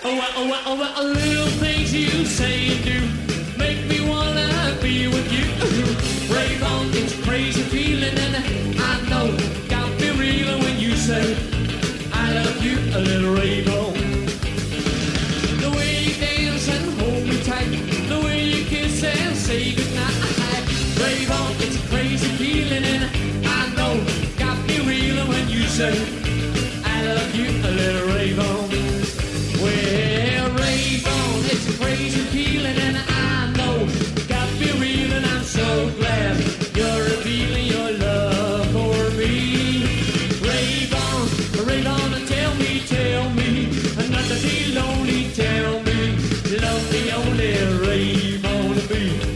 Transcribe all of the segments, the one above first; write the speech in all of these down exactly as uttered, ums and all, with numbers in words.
Oh, well, oh, well, oh, well, little things you say and do make me wanna be with you. Rave on, it's a crazy feeling, and I know got me reeling when you say I love you, a little rave on. The way you dance and hold me tight, the way you kiss and say goodnight. Rave on, it's a crazy feeling, and I know got me reeling when you say I love you, a little rave on. Well, rave on, it's a crazy feeling, and I know got me reeling. I'm so glad you're revealing your love for me. Rave on, rave on, and tell me, tell me, not to be lonely. Tell me, love me only, rave on me.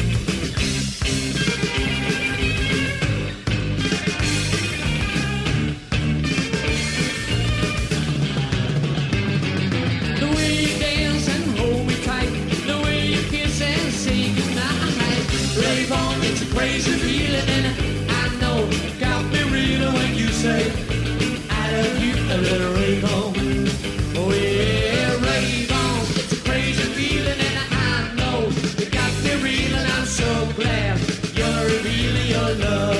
Rave on, it's a crazy feeling, and I know got me reeling when you say I love you, a little rave on. Oh yeah, rave on, it's a crazy feeling, and I know you got me reeling. I'm so glad you're revealing your love.